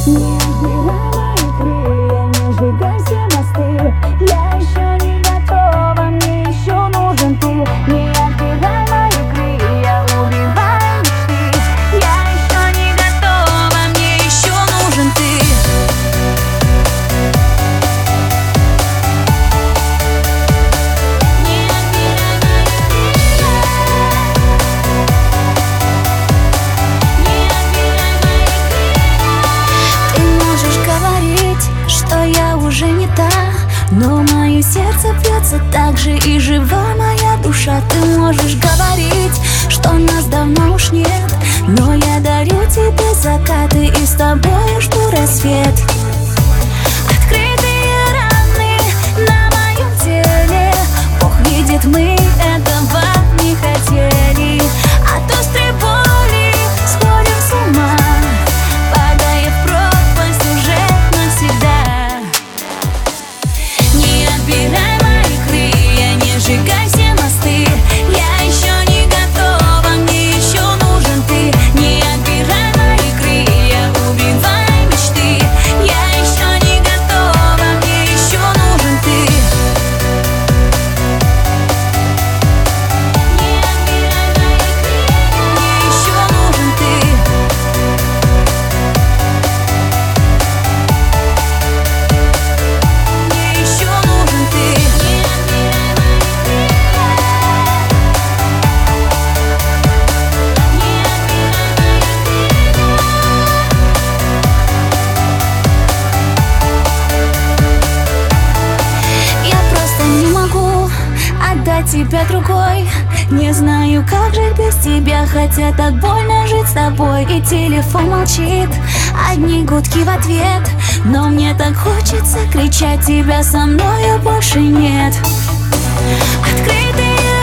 Не отбирай мои крылья, не сжигай все мосты. Я еще не готова, мне еще нужен ты. Не отбирай мои крылья, убивай мечты. Я еще не готова, мне еще нужен ты. Но мое сердце бьется так же и жива моя душа. Ты можешь говорить, что нас давно уж нет, но я дарю тебе закаты и с тобой жду рассвет. Открытые раны на моем теле, Бог видит, мы этого не хотели. От острой боли сходим с ума, падая в пропасть уже навсегда. Не отбирай мои крылья, не сжигай все мосты. Я еще не готова, мне еще нужен ты. Не отбирай мои крылья, убивай мечты. Я еще не готова, мне еще нужен ты. Не отбирай мои крылья, мне еще нужен ты. Мне еще нужен ты. Не отбирай мои крылья. Я просто не могу отдать тебя другой. Не знаю, как жить без тебя, хотя так больно жить с тобой. И телефон молчит, одни гудки в ответ, но мне так хочется кричать, тебя со мною больше нет. Открытые